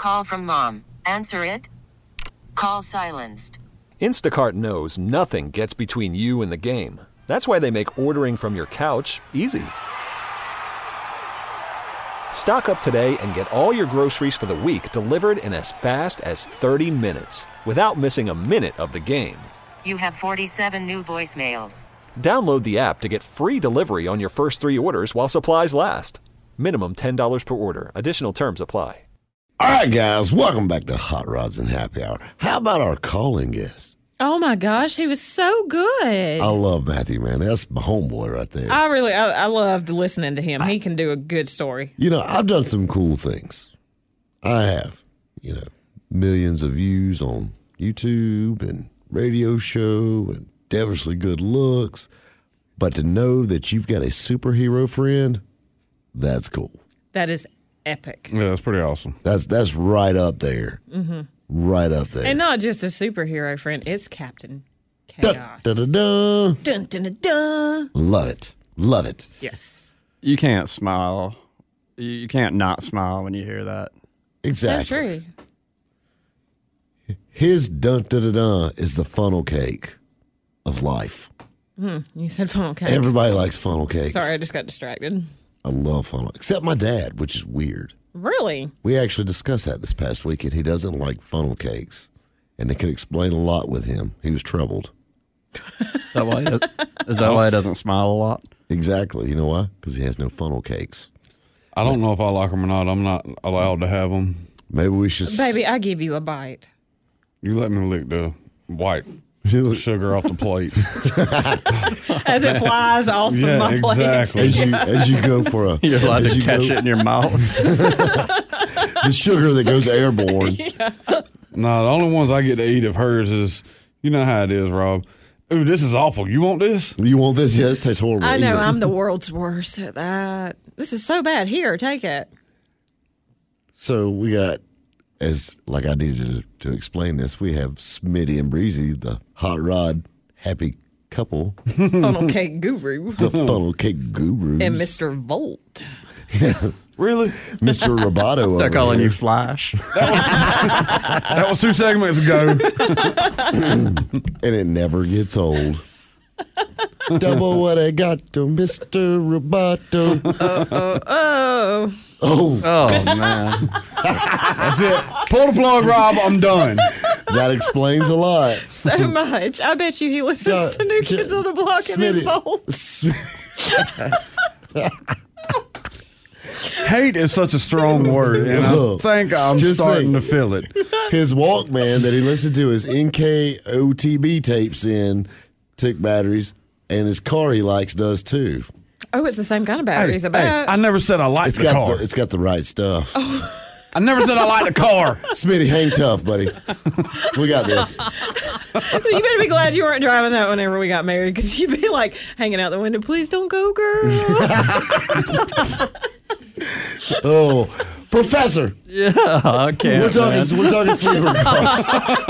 call from mom. Answer it. Call silenced. Instacart knows nothing gets between you and the game. That's why they make ordering from your couch easy. Stock up today and get all your groceries for the week delivered in as fast as 30 minutes without missing a minute of the game. You have 47 new voicemails. Download the app to get free delivery on your first 3 orders while supplies last. Minimum $10 per order. Additional terms apply. All right, guys, welcome back to Hot Rods and Happy Hour. How about our calling guest? Oh, my gosh, he was so good. I love Matthew, man. That's my homeboy right there. I loved listening to him. He can do a good story. You know, I've done some cool things. I have, millions of views on YouTube and radio show and devilishly good looks. But to know that you've got a superhero friend, that's cool. That is epic. Yeah, that's pretty awesome. That's right up there. Mm-hmm. Right up there. And not just a superhero friend, it's Captain Chaos. Dun, dun, dun, Dun, dun, dun, dun. Love it. Love it. Yes. You can't smile. You can't not smile when you hear that. Exactly. So true. His dun dun dun dun is the funnel cake of life. You said funnel cake. Everybody likes funnel cakes. Sorry, I just got distracted. I love funnel, except my dad, which is weird. Really? We actually discussed that this past weekend. He doesn't like funnel cakes, and it can explain a lot with him. He was troubled. Is that why he doesn't smile a lot? Exactly. You know why? Because he has no funnel cakes. I don't know if I like them or not. I'm not allowed to have them. Maybe we should... Baby, I give you a bite. You let me lick the white sugar off the plate. As it flies off of my plate. Exactly. As you go for a... You're allowed to catch it in your mouth. The sugar that goes airborne. No, the only ones I get to eat of hers is, you know how it is, Rob. Ooh, this is awful. You want this? You want this? Yeah, this tastes horrible. I know, Eat it. I'm the world's worst at that. This is so bad. Here, take it. So we got, as like I needed to explain this, we have Smitty and Breezy, the hot rod happy couple. Funnel cake guru. The funnel cake gurus. And Mr. Volt. Really? Mr. Roboto. Start calling here. you Flash. That was 2 segments ago. And it never gets old. Double what I got to Mr. Roboto. Oh. Oh, man. That's it. Pull the plug, Rob. I'm done. That explains a lot. So much. I bet you he listens to New Kids on the Block in his Volt. Hate is such a strong word, and I think I'm starting to feel it. His Walkman that he listened to his NKOTB tapes in, took batteries, and his car he likes does too. Oh, it's the same kind of batteries. I never said I liked the car. It's got the right stuff. I never said I liked the car. Smitty, hang tough, buddy. We got this. You better be glad you weren't driving that whenever we got married, because you'd be like hanging out the window. Please don't go, girl. Oh, Professor. Yeah, I can't. We're talking sleeper cars.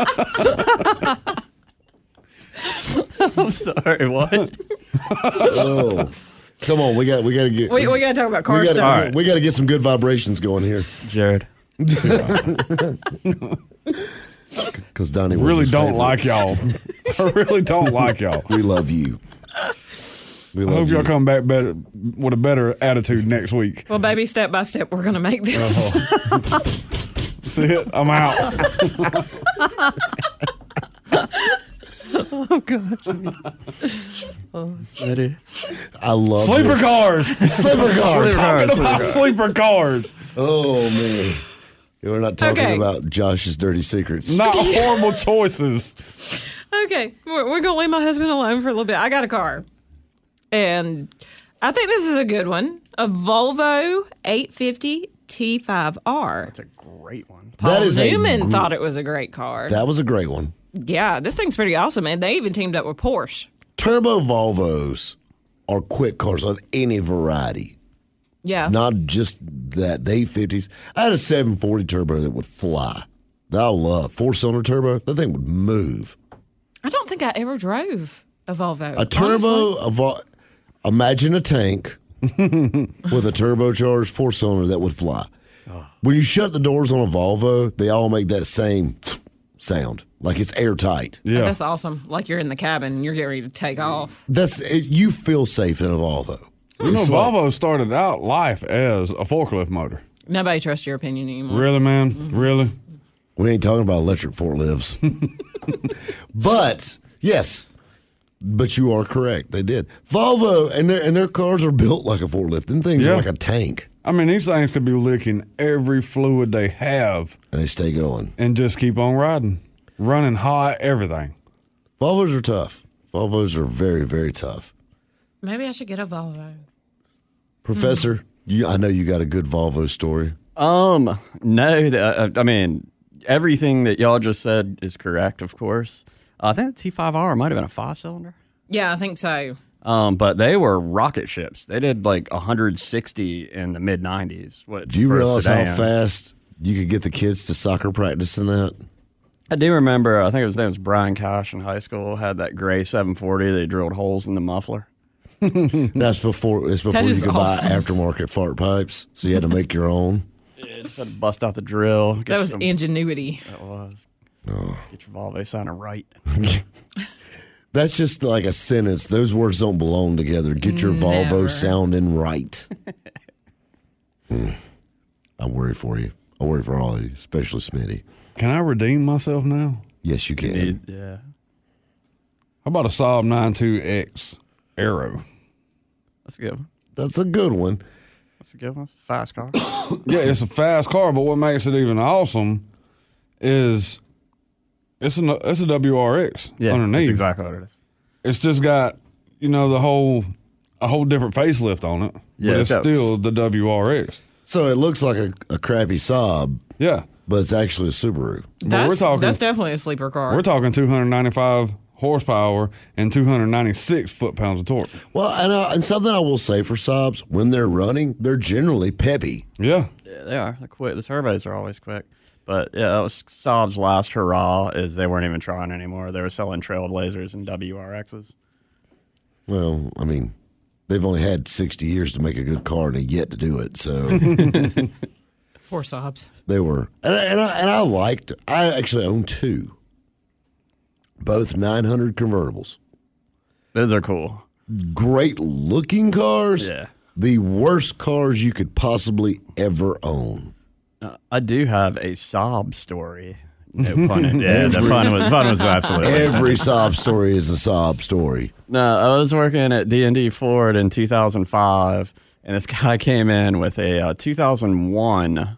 I'm sorry, what? Oh. Come on, we got to get. We got to talk about car stuff. We got to get some good vibrations going here. Jared. Because Donnie was really his don't favorite. like y'all. I really don't like y'all. We love you. I hope y'all come back better with a better attitude next week. Well, baby, step by step, we're going to make this. See it? I'm out. Oh, gosh. Oh, Smitty. I love Sleeper this. cars. Sleeper cars. Talking about sleeper cars. Oh, man. We're not talking Okay. about Josh's dirty secrets. Not horrible choices. Okay, we're going to leave my husband alone for a little bit. I got a car, and I think this is a good one. A Volvo 850 T5R. That's a great one. Paul That is Newman thought it was a great car. That was a great one. Yeah, this thing's pretty awesome, and they even teamed up with Porsche. Turbo Volvos are quick cars of any variety. Yeah. Not just that. The 850s. I had a 740 turbo that would fly. That I love. 4-cylinder turbo. That thing would move. I don't think I ever drove a Volvo. A turbo, imagine a tank with a turbocharged 4-cylinder that would fly. When you shut the doors on a Volvo, they all make that same sound, like it's airtight. Yeah. That's awesome. Like you're in the cabin and you're getting ready to take off. You feel safe in a Volvo. You know, It's like- Volvo started out life as a forklift motor. Nobody trusts your opinion anymore. Really, man? Really? We ain't talking about electric forklifts. But, yes. But you are correct. They did. Volvo, and their cars are built like a forklift. Them things are Yeah. like a tank. I mean, these things could be licking every fluid they have And they stay going. and just keep on riding. Running hot, everything. Volvos are tough. Volvos are very, very tough. Maybe I should get a Volvo. Professor, I know you got a good Volvo story. No, I mean, everything that y'all just said is correct, of course. I think the T5R might have been a 5-cylinder. Yeah, I think so. But they were rocket ships. They did like 160 in the mid 90s. Do you realize how fast you could get the kids to soccer practice in that? I do remember, I think his name was Brian Kosh in high school, had that gray 740. They drilled holes in the muffler. That's before you could is buy awesome. aftermarket fart pipes, so you had to make your own. Just had to bust out the drill. That was ingenuity. That was. Get your Volvo sounding right. That's just like a sentence. Those words don't belong together. Get your Volvo Never. sounding right. I worry for you. I worry for all of you, especially Smitty. Can I redeem myself now? Yes, you can. Yeah. How about a Saab 92X Aero? That's a good one. That's a good one. That's a good one. Fast car. Yeah, it's a fast car, but what makes it even awesome is it's a WRX Yeah, underneath. that's exactly what it is. It's just got, a whole different facelift on it. Yeah, but it's it does. still the WRX. So it looks like a crappy Saab, Yeah. but it's actually a Subaru. That's talking- definitely a sleeper car. We're talking 295 horsepower and 296 foot-pounds of torque. Well, and something I will say for Saabs, when they're running, they're generally peppy. Yeah. Yeah, they are. They're quick. The turbos are always quick. But yeah, that was Saab's last hurrah. Is they weren't even trying anymore. They were selling Trailblazers and WRXs. Well, I mean, they've only had 60 years to make a good car and they yet to do it. So Poor Saabs. they were, and I actually own two, both 900 convertibles. Those are cool. Great looking cars. Yeah. The worst cars you could possibly ever own. I do have a Saab story. No pun. Yeah, the fun was absolutely. Every Saab story is a Saab story. No, I was working at D&D Ford in 2005, and this guy came in with a 2001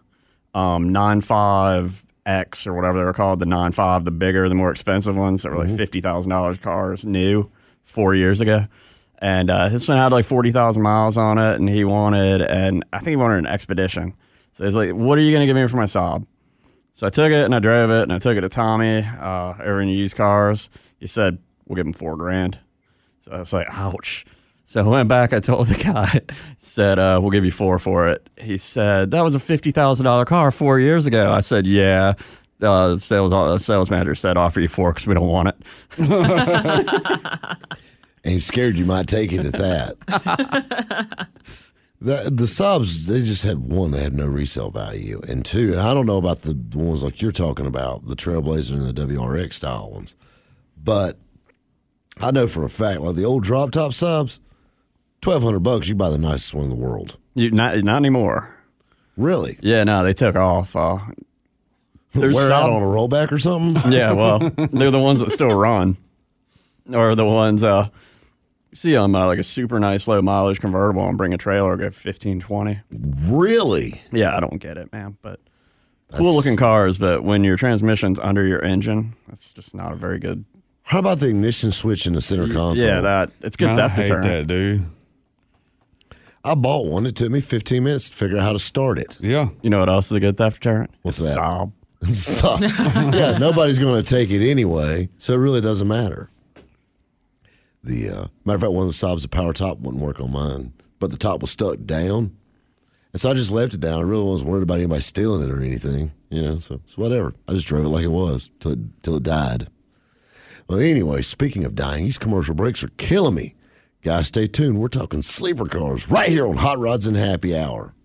95X or whatever they were called, the 95, the bigger, the more expensive ones that were like $50,000 cars, new, 4 years ago. And this one had like 40,000 miles on it, and I think he wanted an Expedition. So he's like, what are you going to give me for my Saab? So I took it and I drove it and I took it to Tommy, over in used cars. He said, we'll give him $4,000. So I was like, ouch. So I went back, I told the guy, said, we'll give you $4,000 for it. He said, that was a $50,000 car 4 years ago. I said, yeah. The sales manager said, offer you $4,000 because we don't want it. And he's scared you might take it at that. The Saabs, they just had one, they had no resale value, and two, and I don't know about the ones like you're talking about, the Trailblazer and the WRX style ones, but I know for a fact, like the old drop top Saabs, $1,200, you buy the nicest one in the world. Not anymore. Really? Yeah, no, they took off. There's Wear out some- on a rollback or something? Yeah, well, they're the ones that still run, or the ones you see them like a super nice low mileage convertible and bring a trailer, go 15, 20. Really? Yeah, I don't get it, man. But cool looking cars, but when your transmission's under your engine, that's just not a very good. How about the ignition switch in the center console? Yeah, it's good Man, theft I hate deterrent. that, dude. I bought one. It took me 15 minutes to figure out how to start it. Yeah. You know what else is a good theft deterrent? What's It's that? Saab. So, yeah, nobody's going to take it anyway, so it really doesn't matter. The matter of fact, one of the Saabs, the power top wouldn't work on mine, but the top was stuck down, and so I just left it down. I really wasn't worried about anybody stealing it or anything, so whatever. I just drove it like it was till it died. Well, anyway, speaking of dying, these commercial breaks are killing me. Guys, stay tuned. We're talking sleeper cars right here on Hot Rods and Happy Hour.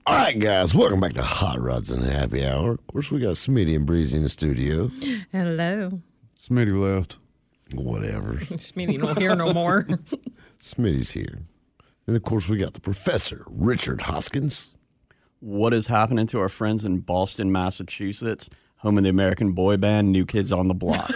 All right, guys, welcome back to Hot Rods and Happy Hour. Of course, we got Smitty and Breezy in the studio. Hello. Smitty left. Whatever. Smitty don't hear no more. Smitty's here. And, of course, we got the professor, Richard Hoskins. What is happening to our friends in Boston, Massachusetts, home of the American boy band New Kids on the Block?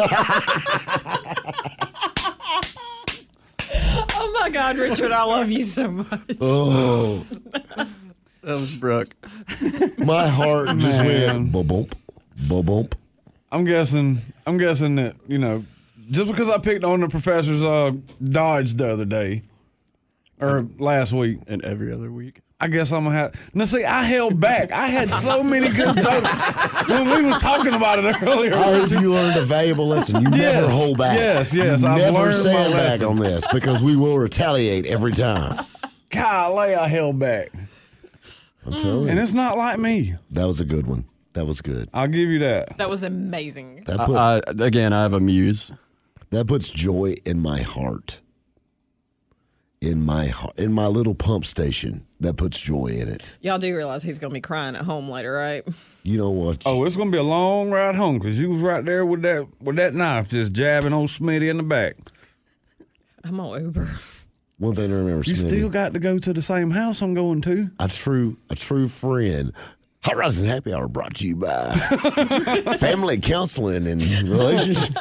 Oh, my God, Richard, I love you so much. Oh, That was Brooke. my heart just Man. went ba-bump, ba-bump. I'm guessing that, just because I picked on the professor's Dodge the other day or last week, And every other week. I guess I'm gonna have. Now, see, I held back. I had so many good jokes when we was talking about it earlier. I hope you learned a valuable lesson. You Yes, never hold back. yes, You I've never learned my sandbag lesson. on this because we will retaliate every time. Golly, I held back, I'm telling and you. it's not like me. That was a good one. That was good. I'll give you that. That was amazing. That Again, I have a muse. That puts joy in my heart. In my little pump station, that puts joy in it. Y'all do realize he's going to be crying at home later, right? You know what? Oh, it's gonna be a long ride home because you was right there with that knife, just jabbing old Smitty in the back. I'm on Uber. One thing to remember, You Smitty, still got to go to the same house I'm going to. a true friend. Hot Rods and Happy Hour brought to you by Family Counseling and Relationship.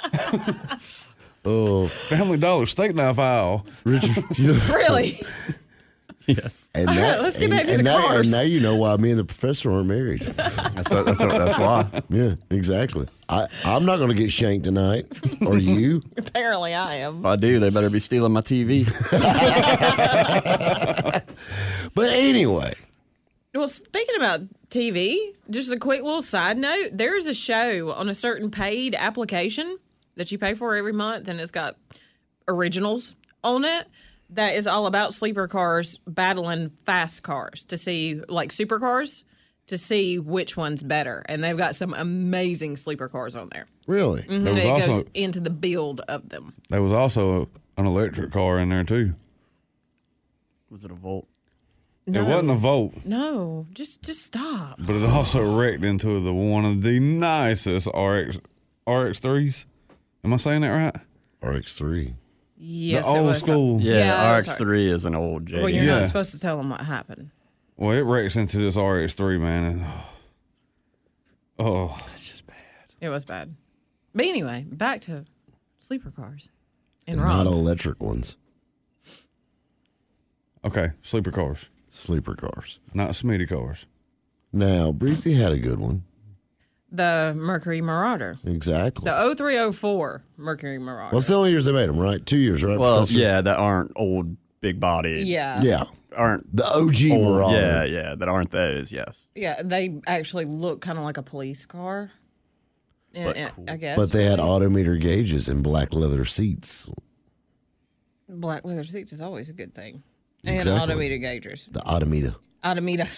Oh, Family Dollar steak knife aisle. Richard, you know, Really? Yes. and All now, right, let's get back to and the now, cars. And now you know why me and the professor aren't married. That's why. Yeah, exactly. I'm not going to get shanked tonight, or you. Apparently I am. If I do, they better be stealing my TV. But anyway, Well, speaking about TV, just a quick little side note. There's a show on a certain paid application that you pay for every month, and it's got originals on it that is all about sleeper cars battling fast cars to see, like supercars, to see which one's better. And they've got some amazing sleeper cars on there. really, There was It goes also into the build of them. there was also an electric car in there too. Was it a Volt? It wasn't a Volt, No, just stop. but it also wrecked into one of the nicest RX3s. Am I saying that right? RX3. Yes, the it old was. school. Yeah, it was RX3 is an old JD. Well, you're Yeah. not supposed to tell them what happened. Well, it wrecks into this RX3, man. And, oh, It was bad. But anyway, back to sleeper cars. And Not Rob. electric ones. okay. Sleeper cars, Sleeper cars. not Smitty cars. Now, Breezy had a good one. The Mercury Marauder. Exactly. The 0304 Mercury Marauder. Well, it's the only years they made them, right? 2 years, right? Well, Professor? yeah, that aren't old, big body. yeah. Yeah. Aren't The OG old. Marauder. Yeah, that aren't those. Yes. Yeah, they actually look kind of like a police car. But And- cool. I guess. But they had autometer gauges and black leather seats. Black leather seats is always a good thing. And Exactly. autometer gaugers. The Automita. Automita.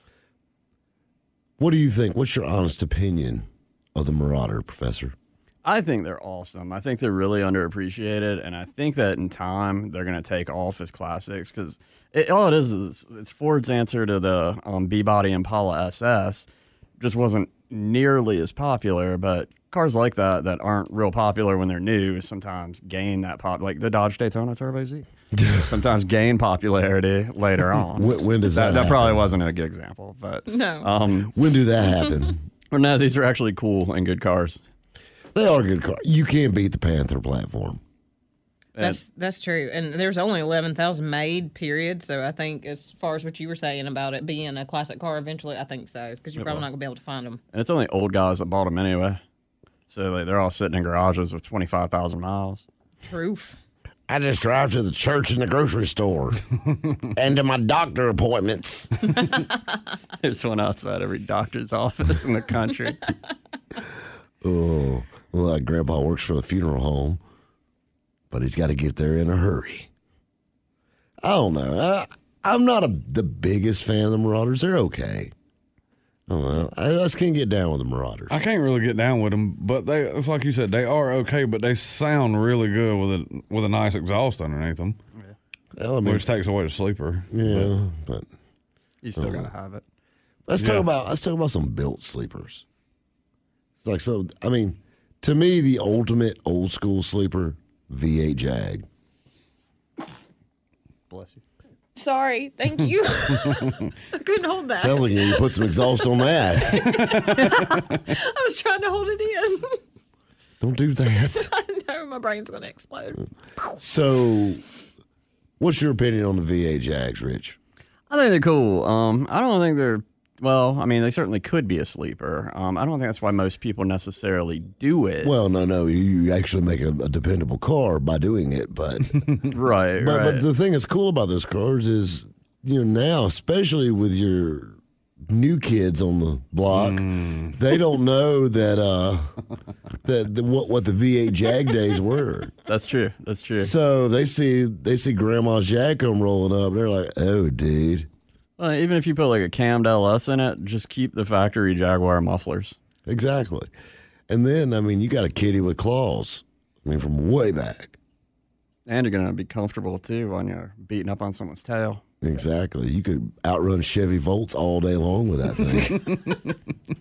What do you think? What's your honest opinion of the Marauder, Professor? I think they're awesome. I think they're really underappreciated, and I think that in time they're going to take off as classics because all it is it's Ford's answer to the B-body Impala SS. Just wasn't nearly as popular, but cars like that aren't real popular when they're new sometimes gain that pop, like the Dodge Daytona Turbo Z. Sometimes gain popularity later on. When does that That probably happen? wasn't a good example, but No. When do that happen? well, no, these are actually cool and good cars. They are good cars. You can't beat the Panther platform. That's true. And there's only 11,000 made, period. So I think as far as what you were saying about it being a classic car eventually, I think so. Because you're probably not going to be able to find them. And it's only old guys that bought them anyway. So like, they're all sitting in garages with 25,000 miles. Truth. I just drive to the church and the grocery store and to my doctor appointments. There's one outside every doctor's office in the country. Oh, well, like Grandpa works for the funeral home, but he's got to get there in a hurry. I don't know. I'm not the biggest fan of the Marauders. They're okay. I don't know. I just can't get down with the Marauders. I can't really get down with them, but it's like you said, they are okay, but they sound really good with a nice exhaust underneath them, Well, I mean, which takes away the sleeper. yeah, but You still gotta have it. Let's talk about some built sleepers. It's like, so, I mean, to me, the ultimate old school sleeper, V8 Jag. Bless you. Sorry, thank you. I couldn't hold that. Sounds like you put some exhaust on that. I was trying to hold it in. Don't do that. I know my brain's going to explode. So, what's your opinion on the V8 Jags, Rich? I think they're cool. I don't think they're. Well, I mean, they certainly could be a sleeper. I don't think that's why most people necessarily do it. Well, no, you actually make a dependable car by doing it, but right. But the thing that's cool about those cars is, now, especially with your new kids on the block, they don't know that what the V8 Jag days were. That's true. So they see Grandma's Jag come rolling up, they're like, "Oh, dude." Well, even if you put like a cammed LS in it, just keep the factory Jaguar mufflers. Exactly. And then, I mean, you got a kitty with claws. I mean, from way back. And you're going to be comfortable, too, when you're beating up on someone's tail. Exactly. You could outrun Chevy Volts all day long with that thing.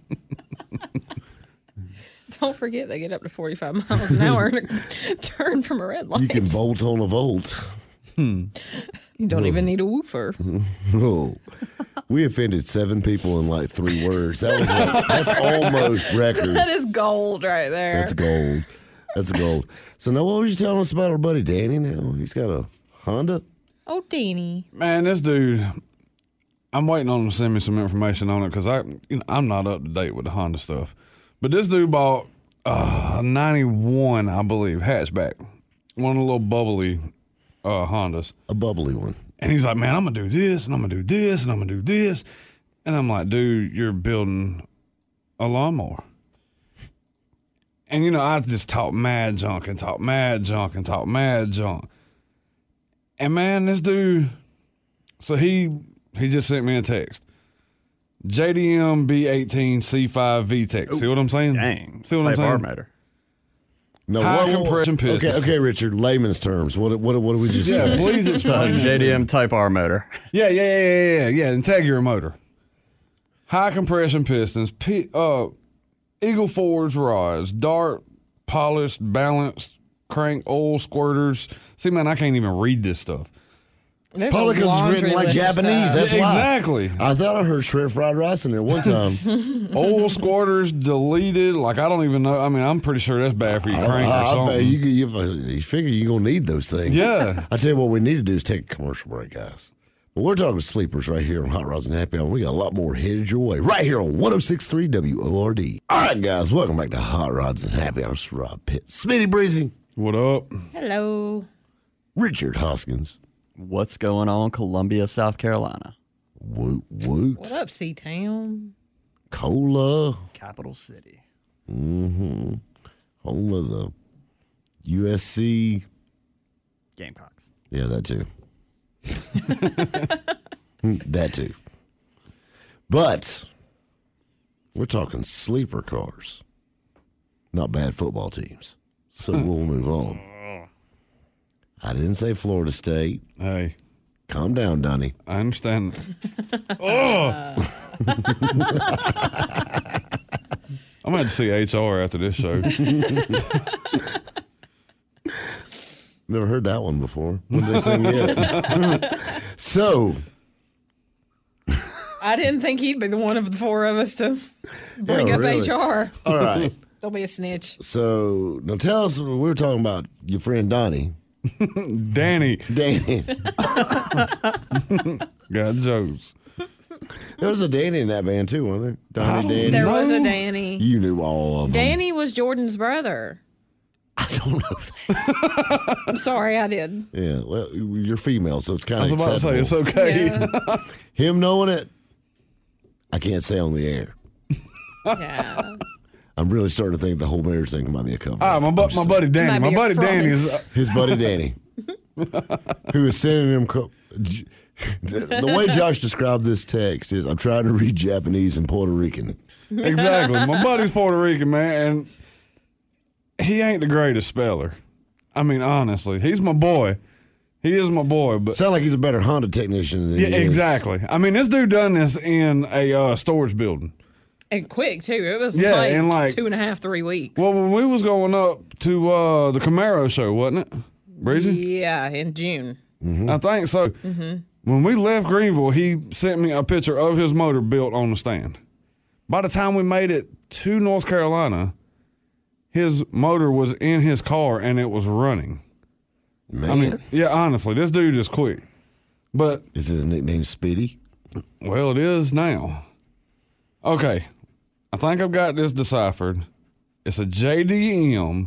Don't forget they get up to 45 miles an hour and turn from a red light. You can bolt on a volt. You don't even need a woofer. Oh. We offended 7 people in like 3 words. That's almost record. That is gold right there. That's gold. So now what was you telling us about our buddy Danny now? He's got a Honda? Oh, Danny. Man, this dude, I'm waiting on him to send me some information on it because I'm not up to date with the Honda stuff. But this dude bought a 91, I believe, hatchback. One of the little bubbly Hondas. A bubbly one. And he's like, man, I'm going to do this, and I'm going to do this, and I'm going to do this. And I'm like, dude, you're building a lawnmower. And, I just talk mad junk. And, man, this dude, so he just sent me a text. JDM B18 C5 VTEC. See what I'm saying? Dang. See what I'm saying? Matter. No, High compression pistons. Okay, Richard. Layman's terms. What do we just Yeah, say? please explain. JDM Type R motor. Yeah. Integra motor. High compression pistons. Eagle Forge rods. Dart, polished, balanced, crank oil squirters. See, man, I can't even read this stuff. Probably because it's written like Japanese. That's why. Exactly. I thought I heard shrimp fried rice in there one time. Oil squirters deleted. Like, I don't even know. I mean, I'm pretty sure that's bad for your crank or something. You figure you're going to need those things. Yeah. I tell you what we need to do is take a commercial break, guys. But we're talking sleepers right here on Hot Rods and Happy Hour. We got a lot more headed your way right here on 106.3 WORD. All right, guys. Welcome back to Hot Rods and Happy Hour. It's Rob Pitt. Smitty Breezy. What up? Hello. Richard Hoskins. What's going on, Columbia, South Carolina? Woot woot. What up, C-Town? Cola. Capital City. Mm-hmm. Home of the USC. Gamecocks. Yeah, that too. That too. But we're talking sleeper cars, not bad football teams. So we'll move on. I didn't say Florida State. Hey. Calm down, Donnie. I understand. Oh! I'm going to see HR after this show. Never heard that one before. What did they sing yet? So. I didn't think he'd be the one of the 4 of us to bring up really? HR. All right. Don't be a snitch. So, now tell us, we were talking about your friend Donnie. Danny. Got jokes. There was a Danny in that band too, wasn't there? Donnie, Danny. There was a Danny. You knew all of them. Danny was Jordan's brother. I don't know that. I'm sorry, I did. Yeah, well, you're female, so it's kind I of was about to say, it's okay. Yeah. Him knowing it, I can't say on the air. Yeah. I'm really starting to think the whole marriage thing might be a cover. My buddy Danny. Might My be a buddy front. Danny is. His buddy Danny, who is sending him. The way Josh described this text is, I'm trying to read Japanese and Puerto Rican. Exactly. My buddy's Puerto Rican, man, and he ain't the greatest speller. I mean, honestly, he's my boy. He is my boy, but Sound like he's a better Honda technician than yeah, he is. exactly. I mean, this dude done this in a storage building. And quick, too. It was Yeah, like in 2.5, 3 weeks. Well, when we was going up to the Camaro show, wasn't it, Breezy? Yeah, in June. I think so. When we left Greenville, he sent me a picture of his motor built on the stand. By the time we made it to North Carolina, his motor was in his car and it was running. Man, I mean, yeah, honestly, this dude is quick. But, is his nickname Speedy? well, it is now. Okay, I think I've got this deciphered. It's a JDM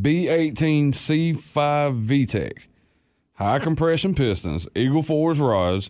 B18C5 VTEC. High compression pistons, Eagle Force rods,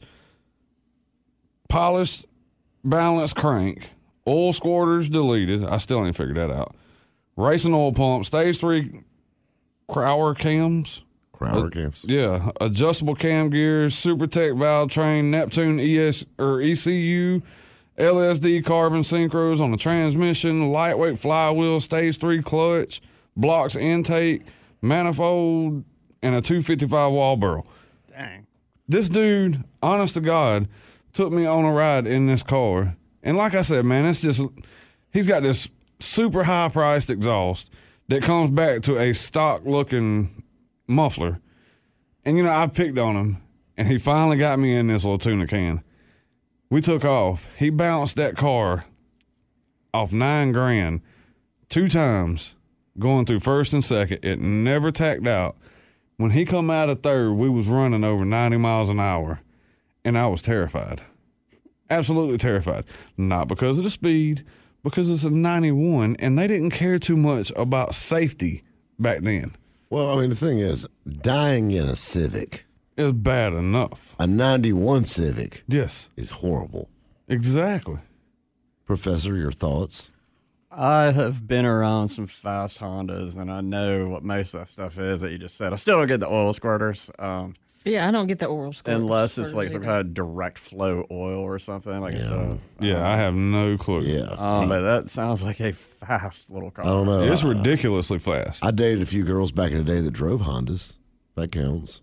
polished balanced crank, oil squirters deleted. I still ain't figured that out. Racing oil pump, stage 3 Crowler cams. Crowder camps. Yeah, adjustable cam gears, SuperTech valve train, Neptune ECU, LSD carbon synchros on the transmission, lightweight flywheel, stage 3 clutch, blocks intake, manifold, and a 255 wall barrel. Dang. This dude, honest to God, took me on a ride in this car. And like I said, man, it's just, he's got this super high priced exhaust that comes back to a stock looking muffler. And, you know, I picked on him, and he finally got me in this little tuna can. We took off. He bounced that car off $9,000 2 times, going through first and second. It never tacked out. When he come out of third, we was running over 90 miles an hour, and I was terrified. Absolutely terrified. Not because of the speed, because it's a 91, and they didn't care too much about safety back then. Well, I mean, the thing is, dying in a Civic, It's bad enough. a 91 Civic, Yes, is horrible. exactly. Professor, your thoughts? I have been around some fast Hondas, and I know what most of that stuff is that you just said. I still don't get the oil squirters, Yeah, I don't get the oral score. unless it's like some kind of direct flow oil or something. Like it's Yeah, I have no clue. Yeah. but that sounds like a fast little car. I don't know. It's ridiculously fast. I dated a few girls back in the day that drove Hondas. That counts.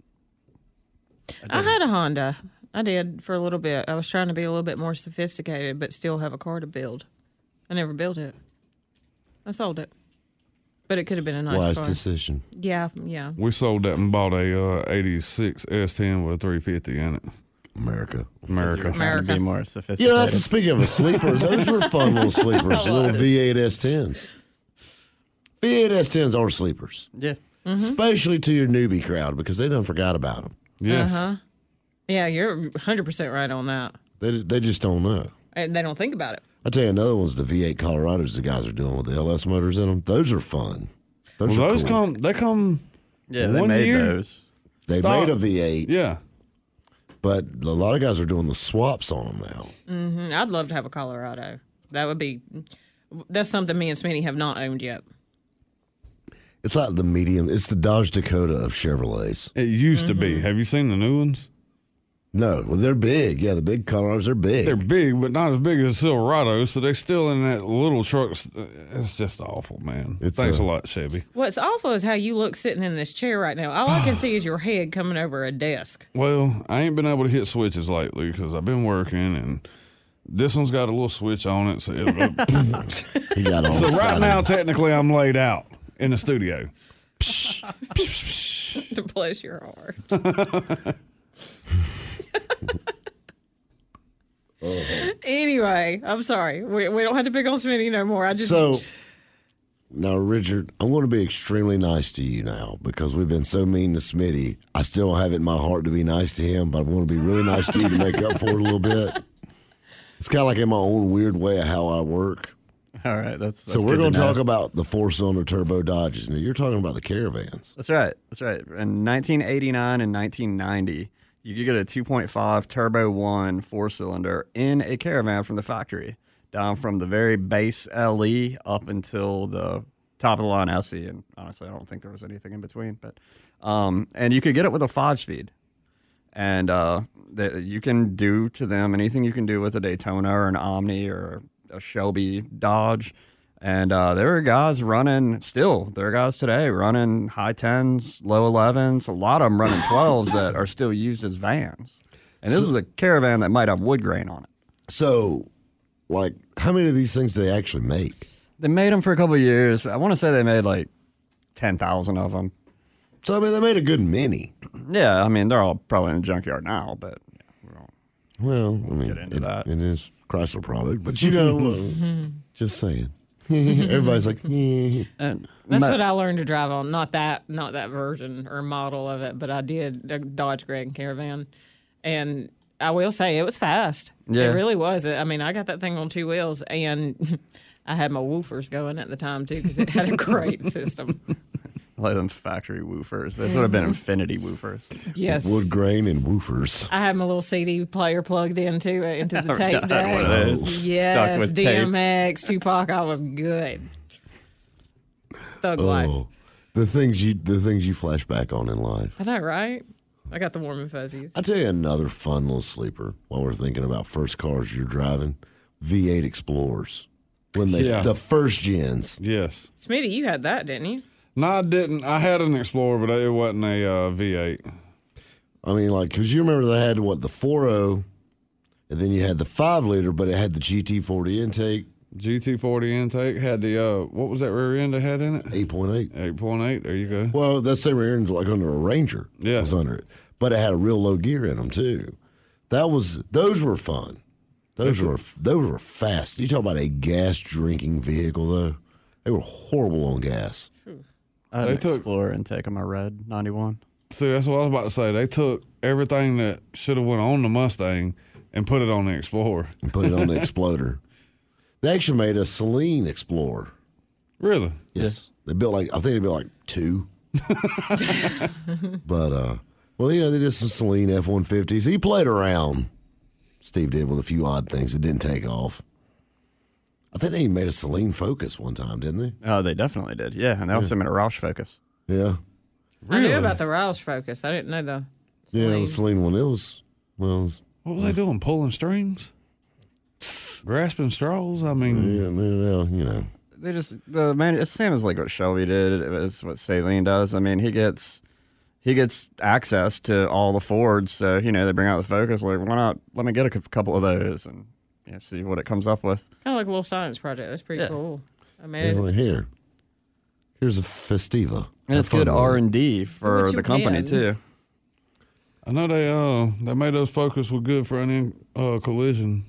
I had a Honda. I did for a little bit. I was trying to be a little bit more sophisticated, but still have a car to build. I never built it. I sold it. But it could have been a nice Wise car. decision. Yeah. We sold that and bought a 86 S10 with a 350 in it. America. America. Trying to be more Yeah, sophisticated. that's speaking of a sleeper. Those were fun little sleepers, little V8 S10s. V8 S10s are sleepers, Yeah. especially to your newbie crowd because they done forgot about them. Yes. Yeah, you're 100% right on that. They just don't know. And they don't think about it. I tell you, another one's the V8 Colorados the guys are doing with the LS motors in them. Those are fun. Those Well, are those cool. come. Yeah, they One made year? those. They Stop. made a V8, Yeah. but a lot of guys are doing the swaps on them now. I'd love to have a Colorado. That's something me and Smitty have not owned yet. It's like the medium. It's the Dodge Dakota of Chevrolets. It used to be. Have you seen the new ones? No, well, they're big. Yeah, the big Colorados are big. They're big, but not as big as Silverado, so they're still in that little truck. It's just awful, man. Thanks a lot, Chevy. What's awful is how you look sitting in this chair right now. All I can see is your head coming over a desk. Well, I ain't been able to hit switches lately because I've been working, and this one's got a little switch on it. So, He got all so right excited. now, technically, I'm laid out in the studio. Bless your heart. Anyway, I'm sorry. We don't have to pick on Smitty no more. So, now, Richard, I'm going to be extremely nice to you now because we've been so mean to Smitty. I still have it in my heart to be nice to him, but I'm going to be really nice to you to make up for it a little bit. It's kind of like in my own weird way of how I work. All right, that's So we're good going to know. talk about the 4-cylinder turbo Dodges. Now, you're talking about the Caravans. That's right. That's right. In 1989 and 1990, you could get a 2.5 Turbo 1 4-cylinder in a Caravan from the factory, down from the very base LE up until the top of the line SE. And honestly, I don't think there was anything in between. But and you could get it with a 5-speed. And you can do to them anything you can do with a Daytona or an Omni or a Shelby Dodge. And there are guys running, still, there are guys today running high 10s, low 11s, a lot of them running 12s that are still used as vans. And this is a Caravan that might have wood grain on it. So, like, how many of these things do they actually make? They made them for a couple of years. I want to say they made like 10,000 of them. So, I mean, they made a good many. Yeah, I mean, they're all probably in the junkyard now, but we won't Well, I mean, get into that. it is Chrysler product, but you know, just saying. Everybody's like, And That's what I learned to drive on. Not that version or model of it, but I did a Dodge Grand Caravan, and I will say it was fast. Yeah. It really was. I mean, I got that thing on 2 wheels, and I had my woofers going at the time too because it had a great system. like them factory woofers. Those would have been Infinity woofers. Yes, wood grain and woofers. I had my little CD player plugged into the tape One of deck. those. Yes, Stuck with tape. DMX, Tupac. I was good. Thug life. Oh, the things you flash back on in life. I know, right? I got the warm and fuzzies. I'll tell you another fun little sleeper while we're thinking about first cars you're driving. V8 Explorers. When they the first gens. Yes. Smitty, you had that, didn't you? No, I didn't. I had an Explorer, but it wasn't a V8. I mean, like, because you remember they had, the 4.0, and then you had the 5-liter, but it had the GT40 intake. GT40 intake had the, what was that rear end it had in it? 8.8. 8.8. There you go. Well, that same rear end's like under a Ranger. Yeah. Was under it. But it had a real low gear in them, too. Those were fun. Those were fast. You talk about a gas-drinking vehicle, though. They were horrible on gas. I had an Explorer intake on my red 91. See, that's what I was about to say. They took everything that should have went on the Mustang and put it on the Explorer. And put it on the Exploder. They actually made a Celine Explorer. Really? Yes. I think they built like 2. But, well, they did some Celine F-150s. He played around, Steve did, with a few odd things that didn't take off. I think they even made a Celine Focus one time, didn't they? Oh, they definitely did. Yeah, and they also made a Roush Focus. Yeah. I knew about the Roush Focus. I didn't know the Yeah, Celine. the Celine one. It was, What were they doing? Pulling strings? Grasping straws? I mean, yeah, well, They just it's the same as like what Shelby did. It's what Saleen does. I mean, he gets access to all the Fords, so they bring out the Focus. Like, why not? Let me get a couple of those and see what it comes up with. Kind of like a little science project. That's pretty cool. I mean, it's like, here's a Festiva. And it's good R&D for what you the company can. too. I know they made those Focus were good for an collision.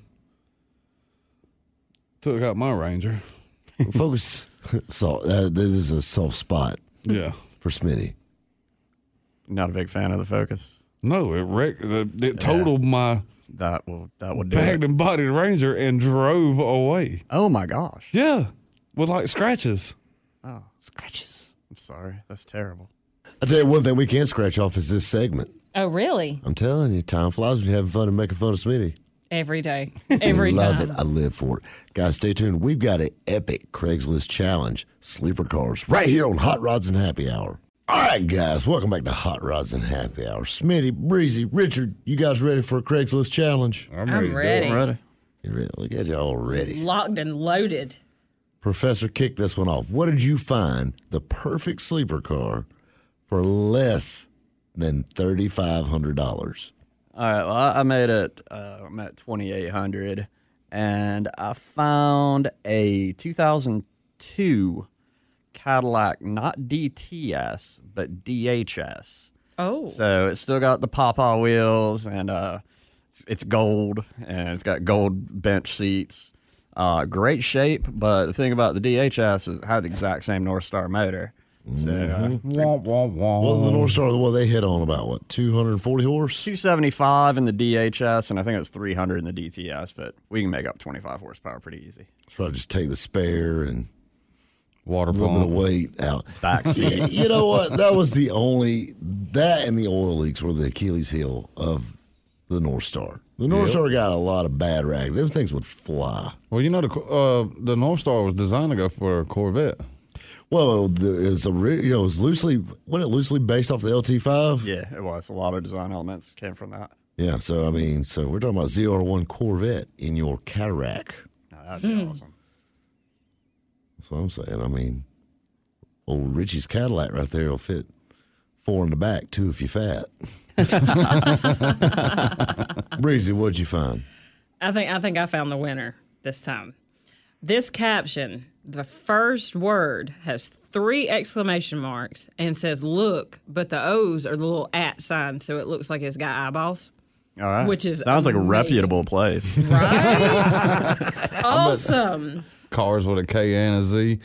Took out my Ranger. Focus. This is a soft spot Yeah. for Smitty. Not a big fan of the Focus. No, it wrecked. It totaled my That will do bagged it. and bodied Ranger and drove away. Oh my gosh. Yeah, with like scratches. Oh, scratches. I'm sorry. That's terrible. I'll tell you one thing we can't scratch off is this segment. oh, really? I'm telling you, time flies when you're having fun and making fun of Smitty. Every day. Every Love time. it. I live for it. Guys, stay tuned. We've got an epic Craigslist challenge, sleeper cars, right here on Hot Rods and Happy Hour. All right, guys, welcome back to Hot Rods and Happy Hour. Smitty, Breezy, Richard, you guys ready for a Craigslist challenge? I'm ready. I'm ready. You ready? Look at you all ready. Locked and loaded. Professor, kick this one off. What did you find the perfect sleeper car for less than $3,500? All right. Well, I made it. I'm at 2,800, and I found a 2002 Cadillac, not DTS, but DHS. Oh. So it's still got the pawpaw wheels, and it's gold, and it's got gold bench seats. Great shape, but the thing about the DHS is it had the exact same North Star motor. So Womp, womp, womp. Well, the North Star, they hit on about, 240 horse? 275 in the DHS, and I think it was 300 in the DTS, but we can make up 25 horsepower pretty easy. So I just take the spare and Water a little bit of pump. weight out. Back seat. You know what? That was that and the oil leaks were the Achilles heel of the North Star. The North Star got a lot of bad rag. Them things would fly. Well, the North Star was designed to go for a Corvette. Well, it was loosely based off the LT5. Yeah, it was. A lot of design elements came from that. Yeah, so we're talking about ZR1 Corvette in your Cadillac. That'd be awesome. That's what I'm saying. I mean, old Richie's Cadillac right there will fit 4 in the back, 2 if you're fat. Breezy, what'd you find? I think I found the winner this time. This caption, the first word has 3 exclamation marks and says "look," but the O's are the little @ sign, so it looks like it's got eyeballs. All right. Which is sounds like a amazing. reputable place. Right? It's awesome. Cars with a K and a Z.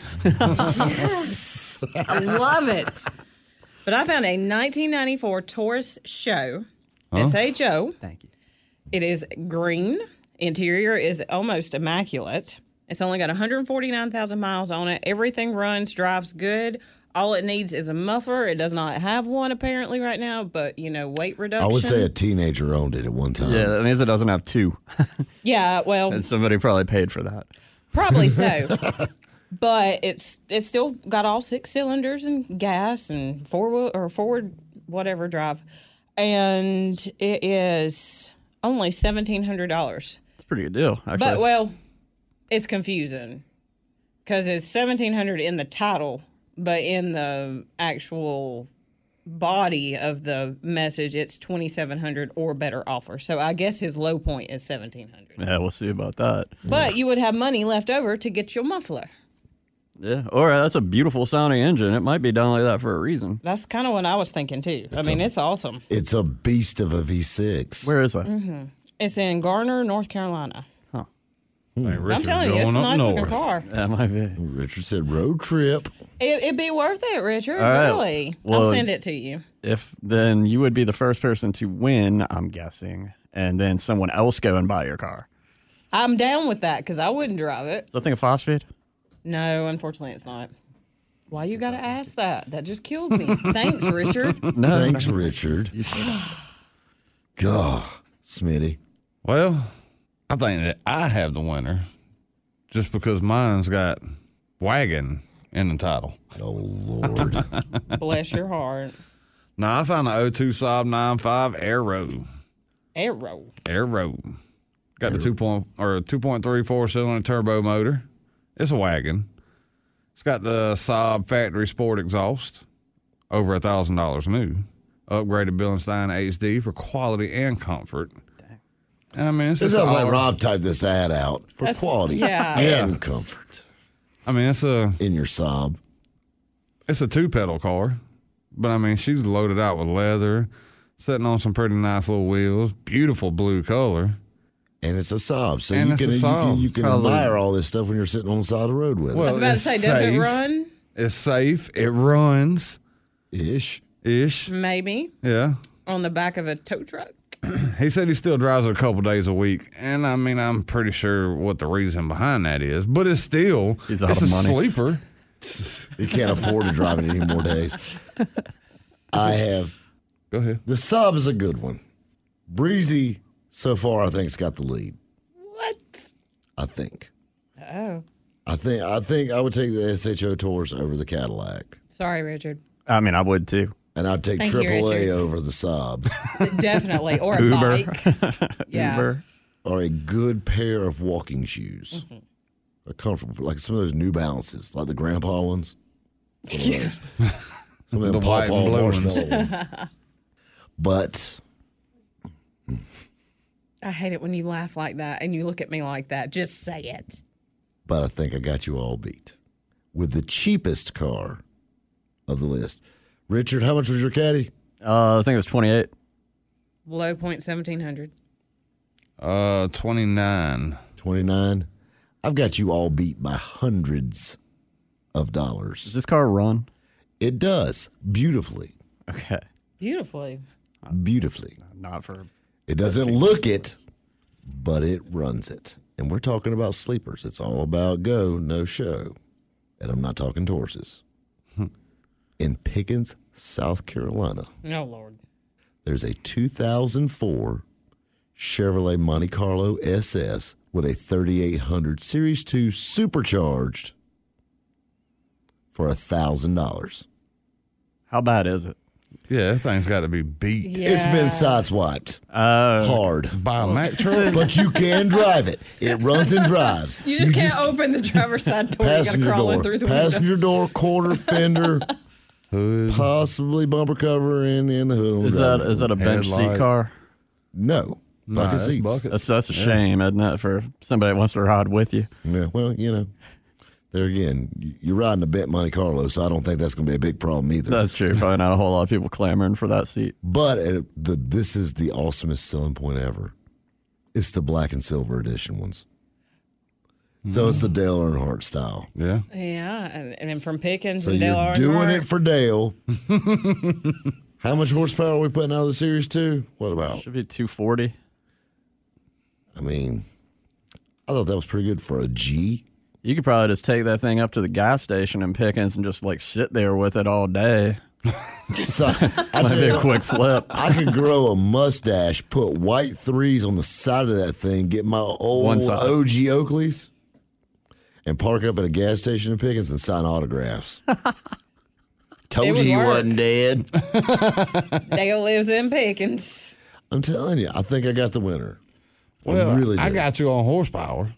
I love it. But I found a 1994 Taurus Show, SHO. Thank you. It is green. Interior is almost immaculate. It's only got 149,000 miles on it. Everything runs, drives good. All it needs is a muffler. It does not have one apparently right now, but, weight reduction. I would say a teenager owned it at one time. Yeah, that means it doesn't have 2. Yeah, well, And somebody probably paid for that. probably so. But it's still got all 6 cylinders and gas and forward whatever drive. And it is only $1,700. It's a pretty good deal, actually. But, well, it's confusing because it's $1,700 in the title, but in the actual body of the message, it's $2,700 or better offer. So I guess his low point is $1,700. Yeah, we'll see about that. But you would have money left over to get your muffler. Yeah, or that's a beautiful sounding engine. It might be done like that for a reason. That's kind of what I was thinking too. It's awesome. It's a beast of a V6. Where is that? Mm-hmm. It's in Garner, North Carolina. I'm telling you, it's a nice looking car. That might be. Richard said road trip. It'd be worth it, Richard. All right. Really. Well, I'll send it to you. If then you would be the first person to win, I'm guessing, and then someone else go and buy your car. I'm down with that because I wouldn't drive it. Is that thing a 5-speed? No, unfortunately, it's not. Why you got to ask that? That just killed me. Thanks, Richard. No. Thanks, Richard. God, Smitty. Well, I think that I have the winner just because mine's got wagon in the title. Oh, Lord. Bless your heart. Now, I found the 02 Saab 9.5 Aero. Arrow. Got the 2.3 4-cylinder turbo motor. It's a wagon. It's got the Saab factory sport exhaust. Over $1,000 new. Upgraded Billenstein HD for quality and comfort. And I mean, It sounds like Rob typed this ad out for quality yeah. and comfort I mean, it's a in your Saab. 2-pedal car, but I mean, she's loaded out with leather, sitting on some pretty nice little wheels, beautiful blue color. And it's a Saab, so And you it's can a Saab. you can Probably. admire all this stuff when you're sitting on the side of the road with I was it. about to it's say, does it safe. run? It's safe. It runs Ish. ish. Maybe. Yeah. On the back of a tow truck? He said he still drives it a couple days a week, and I mean, I'm pretty sure what the reason behind that is, but it's still He's out it's of a money. sleeper. You can't afford to drive it any more days. I have Go ahead. the Saab is a good one. Breezy so far, I think, has got the lead. What? I think. Oh. I think I would take the SHO Taurus over the Cadillac, Sorry, Richard. I mean, I would too. and I'd take Thank you, AAA Richard. over the Saab, Definitely. Or a Uber. bike. Yeah. Uber. or a good pair of walking shoes, a comfortable, like some of those New Balances, like the grandpa ones. Some of those. Some of The them white and pawpaw blue ones. marshmallow ones. But I hate it when you laugh like that and you look at me like that. Just say it. I think I got you all beat with the cheapest car of the list. Richard, how much was your caddy? I think it was 28. Low point 1,700. 29. 29. I've got you all beat by hundreds of Does dollars. this car run? It does beautifully. Okay. Beautifully. Beautifully. Not for. It doesn't look it, but it runs it. And we're talking about sleepers. It's all about go, no show. And I'm not talking Tauruses. In Pickens, South Carolina, Oh, Lord. there's a 2004 Chevrolet Monte Carlo SS with a 3800 Series 2 supercharged for $1,000. How bad is it? Yeah, that thing's got to be beat It's been sideswiped hard. by a Mack truck. But you can drive it. It runs and drives. You just can't open the driver's side door. You got to Passenger crawl in door. through the Passenger window. door, quarter fender, Hood. possibly bumper cover and in the hood. On the Is that a bench seat Headlight. car? No. Bucket that's seats. bucket. That's a shame, isn't it, for somebody that wants to ride with you? Yeah, well, there again, you're riding a Bent Monte Carlo, so I don't think that's going to be a big problem either. That's true. Probably not a whole lot of people clamoring for that seat. But this is the awesomest selling point ever. It's the black and silver edition ones. So it's the Dale Earnhardt style. Yeah. Yeah, and then from Pickens So and Dale you're Earnhardt. doing it for Dale. How much horsepower are we putting out of the Series 2? What about? Should be 240. I mean, I thought that was pretty good for a G. You could probably just take that thing up to the gas station in Pickens and just like sit there with it all day. So, I That'd tell be you a what, quick flip. I could grow a mustache, put white threes on the side of that thing, get my old One side. OG Oakleys, and park up at a gas station in Pickens and sign autographs. Told It you would he work. wasn't dead. Dale lives in Pickens. I'm telling you, I think I got the winner. Well, I really I do. got you on horsepower.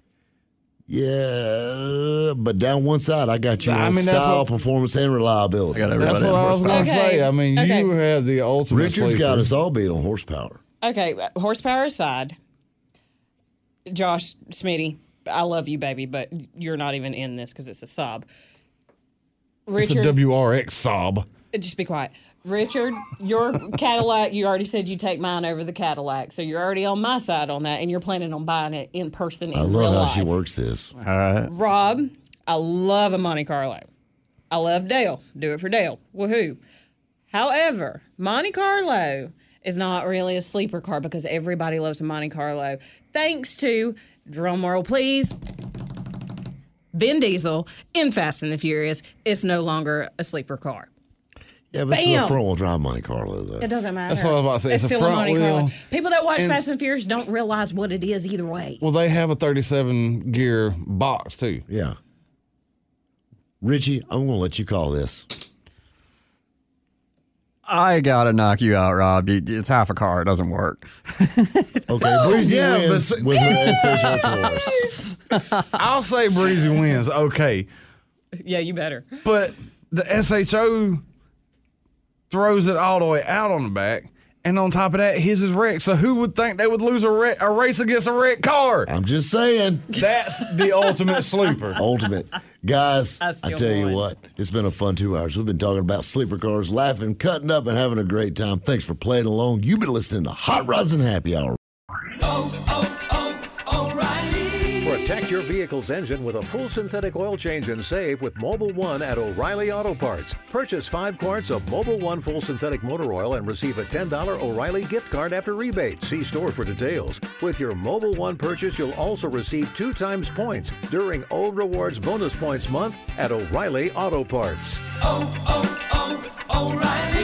Yeah, but down one side, I got you I on mean, that's style, what- performance, and reliability. I got everybody That's what in I was horsepower. going to Okay. say. I mean, Okay. you have the ultimate Richard's sleeper. got us all beat on horsepower. Okay, horsepower aside, Josh Smitty, I love you, baby, but you're not even in this because it's a sub. It's a Richard, WRX sob. just be quiet. Richard, your Cadillac, you already said you take mine over the Cadillac, so you're already on my side on that, and you're planning on buying it in person in I real love how life. she works this. All right. Rob, I love a Monte Carlo. I love Dale. Do it for Dale. Woohoo. However, Monte Carlo is not really a sleeper car because everybody loves a Monte Carlo. Thanks to, drum roll please, Vin Diesel in Fast and the Furious. It's no longer a sleeper car. Yeah, but this is a Bam! front-wheel drive Monte Carlo, though. It doesn't matter. That's what I was about to say. It's a still front Monte Carlo. wheel. People that watch And- Fast and Furious don't realize what it is either way. Well, they have a 37 gear box too. Yeah. Richie, I'm going to let you call this. I got to knock you out, Rob. It's half a car. It doesn't work. Okay, Breezy yeah, wins but- with her SHO Taurus. I'll say Breezy wins. Okay, Yeah, you better. but the SHO throws it all the way out on the back, and on top of that, his is wrecked. So who would think they would lose a race against a wrecked car? I'm just saying. That's the ultimate sleeper. Ultimate. Guys, I still tell you won. what, it's been a fun 2 hours. We've been talking about sleeper cars, laughing, cutting up, and having a great time. Thanks for playing along. You've been listening to Hot Rods and Happy Hour. Protect your vehicle's engine with a full synthetic oil change and save with Mobile One at O'Reilly Auto Parts. Purchase 5 quarts of Mobile One full synthetic motor oil and receive a $10 O'Reilly gift card after rebate. See store for details. With your Mobile One purchase, you'll also receive 2 times points during O Rewards Bonus Points Month at O'Reilly Auto Parts. O'Reilly.